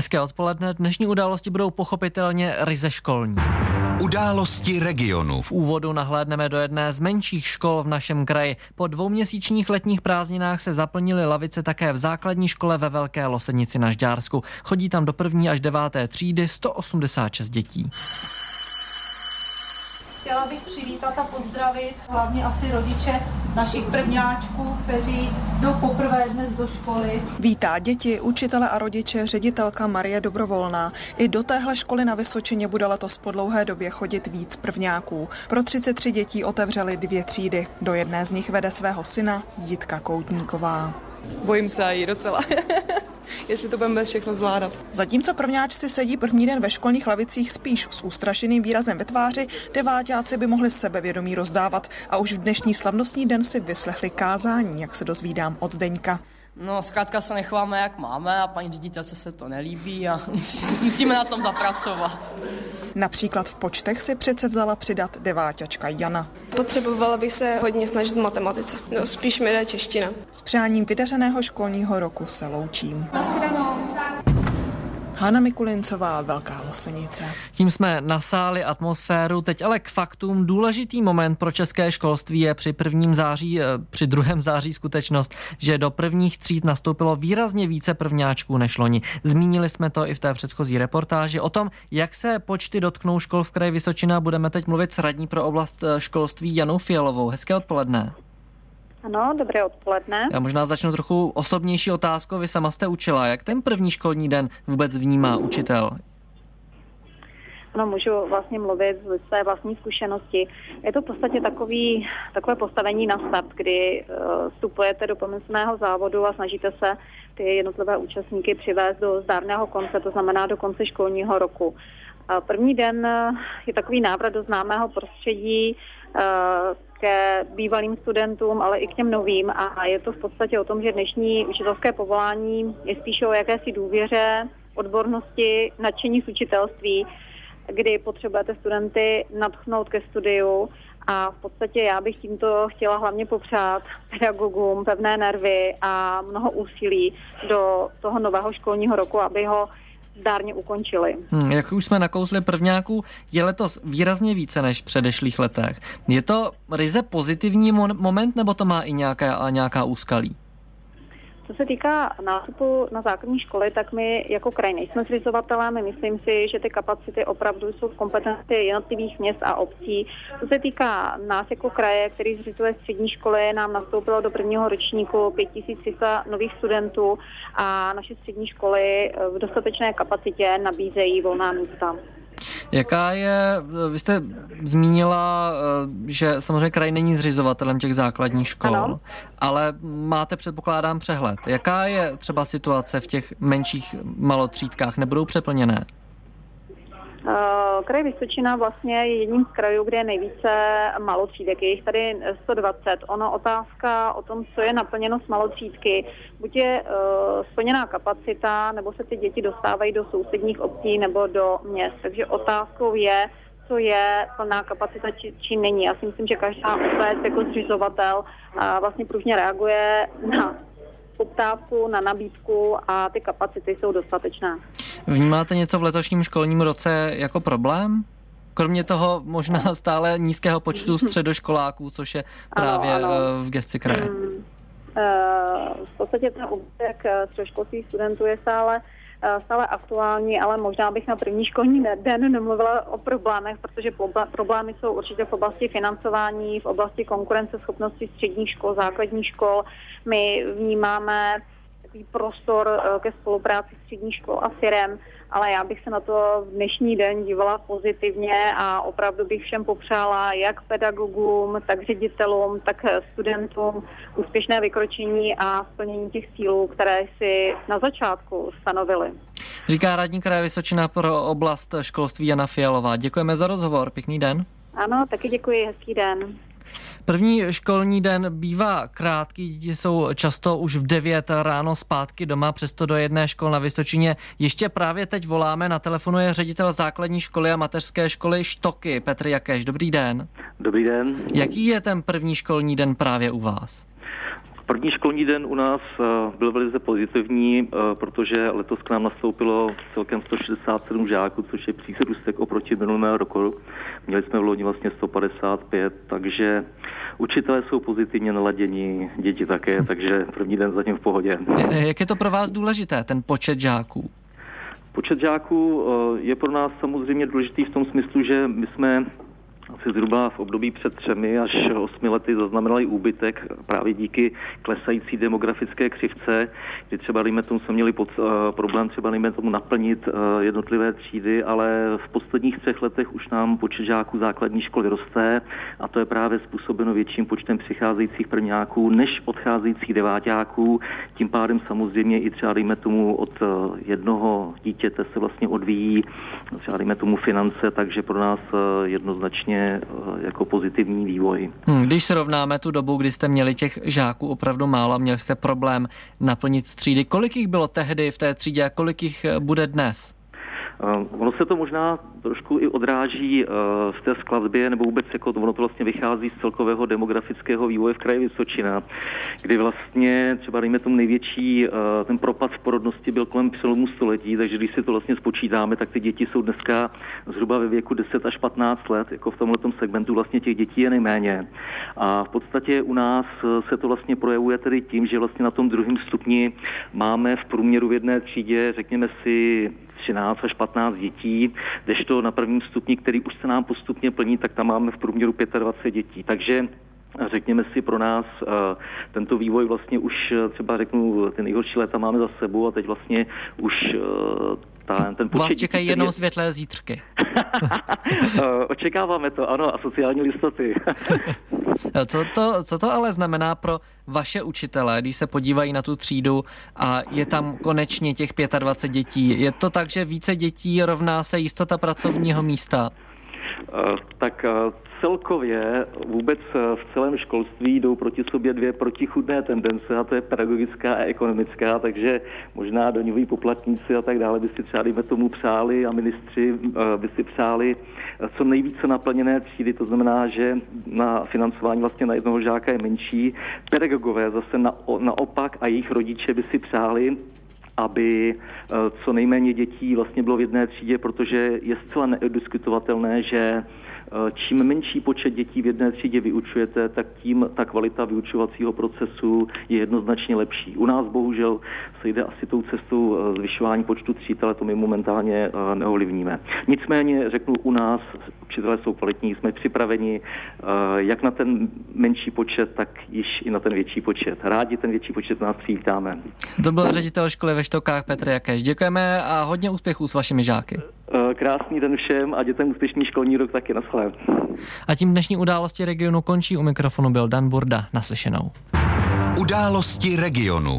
Hezké odpoledne. Dnešní události budou pochopitelně ryze školní. Události regionu. V úvodu nahlédneme do jedné z menších škol v našem kraji. Po dvouměsíčních letních prázdninách se zaplnily lavice také v základní škole ve Velké Losenici na Žďársku. Chodí tam do 1. až 9. třídy 186 dětí. Chtěla bych přivítat a pozdravit hlavně asi rodiče našich prvňáčků, kteří jdou poprvé dnes do školy. Vítá děti, učitele a rodiče ředitelka Marie Dobrovolná. I do téhle školy na Vysočině bude letos po dlouhé době chodit víc prvňáků. Pro 33 dětí otevřeli 2 třídy. Do jedné z nich vede svého syna Jitka Koutníková. Bojím se jí docela, jestli to budeme všechno zvládat. Zatímco prvňáčci sedí první den ve školních lavicích spíš s ústrašeným výrazem ve tváři, deváťáci by mohli sebevědomí rozdávat a už v dnešní slavnostní den si vyslechli kázání, jak se dozvídám od Zdeňka. No, zkrátka se nechováme, jak máme a paní ředitelce se to nelíbí a musíme na tom zapracovat. Například v počtech si přece vzala přidat deváťačka Jana. Potřebovala bych se hodně snažit v matematice. No, spíš mi jde čeština. S přáním vydařeného školního roku se loučím. Hana Mikulincová, Velká Losenice. Tím jsme nasáli atmosféru, teď ale k faktům. Důležitý moment pro české školství je při 2. září skutečnost, že do prvních tříd nastoupilo výrazně více prvňáčků než loni. Zmínili jsme to i v té předchozí reportáži. O tom, jak se počty dotknou škol v kraji Vysočina, budeme teď mluvit s radní pro oblast školství Janou Fialovou. Hezké odpoledne. Ano, dobré odpoledne. Já možná začnu trochu osobnější otázkou. Vy sama jste učila. Jak ten první školní den vůbec vnímá učitel? No, můžu vlastně mluvit ze své vlastní zkušenosti. Je to v podstatě takové postavení na start, kdy vstupujete do pomyslného závodu a snažíte se ty jednotlivé účastníky přivést do zdárného konce, to znamená do konce školního roku. První den je takový návrat do známého prostředí, ke bývalým studentům, ale i k těm novým a je to v podstatě o tom, že dnešní učitelské povolání je spíše o jakési důvěře, odbornosti, nadšení z učitelství, kdy potřebujete studenty nadchnout ke studiu a v podstatě já bych tímto chtěla hlavně popřát pedagogům pevné nervy a mnoho úsilí do toho nového školního roku, aby ho zdárně ukončili. Jak už jsme nakousli prvňáků, je letos výrazně více než v předešlých letech. Je to ryze pozitivní moment, nebo to má i nějaká úskalí? Co se týká nástupu na základní školy, tak my jako kraj nejsme zřizovatelem. Myslím si, že ty kapacity opravdu jsou v kompetenci jednotlivých měst a obcí. Co se týká nás jako kraje, který zřizuje střední školy, nám nastoupilo do prvního ročníku 5300 nových studentů a naše střední školy v dostatečné kapacitě nabízejí volná místa. Vy jste zmínila, že samozřejmě kraj není zřizovatelem těch základních škol, ano, ale máte, předpokládám, přehled. Jaká je třeba situace v těch menších malotřídkách? Nebudou přeplněné? Kraj Vysočina vlastně je jedním z krajů, kde je nejvíce malotřídek. Je jich tady 120. Otázka o tom, co je naplněno s malotřídky, buď je splněná kapacita, nebo se ty děti dostávají do sousedních obcí nebo do měst. Takže otázkou je, co je plná kapacita či není. Já si myslím, že každá obec jako zřizovatel vlastně pružně reaguje na poptávku, na nabídku a ty kapacity jsou dostatečné. Vnímáte něco v letošním školním roce jako problém? Kromě toho možná stále nízkého počtu středoškoláků, což je právě ano. V gesci kraje. V podstatě ten úbytek středoškolských studentů je stále aktuální, ale možná bych na první školní den nemluvila o problémech, protože problémy jsou určitě v oblasti financování, v oblasti konkurenceschopnosti středních škol, základních škol. My vnímáme takový prostor ke spolupráci středních škol a firem, ale já bych se na to v dnešní den dívala pozitivně a opravdu bych všem popřála jak pedagogům, tak ředitelům, tak studentům úspěšné vykročení a splnění těch cílů, které si na začátku stanovili. Říká radní kraje Vysočina pro oblast školství Jana Fialová. Děkujeme za rozhovor, pěkný den. Ano, taky děkuji, hezký den. První školní den bývá krátký, děti jsou často už v 9 ráno zpátky doma, přesto do jedné školy na Vysočině ještě právě teď voláme. Na telefonu je ředitel základní školy a mateřské školy Štoky, Petr Jakeš. Dobrý den. Dobrý den. Jaký je ten první školní den právě u vás? První školní den u nás byl velice pozitivní, protože letos k nám nastoupilo celkem 167 žáků, což je přírůstek oproti minulému roku. Měli jsme v loni vlastně 155, takže učitelé jsou pozitivně naladění, děti také, takže první den zatím v pohodě. Jak je to pro vás důležité, ten počet žáků? Počet žáků je pro nás samozřejmě důležitý v tom smyslu, že my jsme asi zhruba v období před 3 až 8 lety zaznamenali úbytek právě díky klesající demografické křivce, kdy třeba dejme tomu jsme měli problém třeba dejme tomu naplnit jednotlivé třídy, ale v posledních 3 letech už nám počet žáků základní školy roste a to je právě způsobeno větším počtem přicházejících prvňáků než odcházejících deváťáků. Tím pádem samozřejmě i třeba dejme tomu od jednoho dítěte se vlastně odvíjí třeba dejme tomu finance, takže pro nás jednoznačně jako pozitivní vývoj. Když srovnáme tu dobu, kdy jste měli těch žáků opravdu málo, měli jste problém naplnit třídy, kolik jich bylo tehdy v té třídě a kolik jich bude dnes? Ono se to možná trošku i odráží v té skladbě, nebo vůbec jako ono to vlastně vychází z celkového demografického vývoje v kraji Vysočina, kdy vlastně třeba dejme tomu největší ten propad v porodnosti byl kolem přelomu století, takže když si to vlastně spočítáme, tak ty děti jsou dneska zhruba ve věku 10 až 15 let, jako v tomhletom segmentu vlastně těch dětí je nejméně. A v podstatě u nás se to vlastně projevuje tedy tím, že vlastně na tom 2. stupni máme v průměru v jedné třídě, řekněme si, 13 až 15 dětí, kdežto na 1. stupni, který už se nám postupně plní, tak tam máme v průměru 25 dětí. Takže řekněme si pro nás tento vývoj vlastně už třeba řeknu ty nejhorší léta máme za sebou a teď vlastně už ten počet vás čekají jenom světlé zítřky. Očekáváme to, ano, a sociální listoty. Co to ale znamená pro vaše učitele, když se podívají na tu třídu a je tam konečně těch 25 dětí? Je to tak, že více dětí rovná se jistota pracovního místa? Tak celkově vůbec v celém školství jdou proti sobě 2 protichůdné tendence a to je pedagogická a ekonomická, takže možná daňoví poplatníci a tak dále by si třeba dejme tomu přáli a ministři by si přáli co nejvíce naplněné třídy, to znamená, že na financování vlastně na jednoho žáka je menší. Pedagogové zase naopak a jejich rodiče by si přáli, aby co nejméně dětí vlastně bylo v jedné třídě, protože je zcela neodiskutovatelné, že čím menší počet dětí v jedné třídě vyučujete, tak tím ta kvalita vyučovacího procesu je jednoznačně lepší. U nás bohužel se jde asi tou cestou zvyšování počtu tříd, ale to my momentálně neovlivníme. Nicméně řeknu, u nás učitelé jsou kvalitní, jsme připraveni jak na ten menší počet, tak již i na ten větší počet. Rádi ten větší počet nás přivítáme. To byl ředitel školy ve Štokách Petr Jakeš. Děkujeme a hodně úspěchů s vašimi žáky. Krásný den všem a dětem úspěšný školní rok taky. Naschle. A tím dnešní Události regionu končí. U mikrofonu byl Dan Burda. Naslyšenou. Události regionu.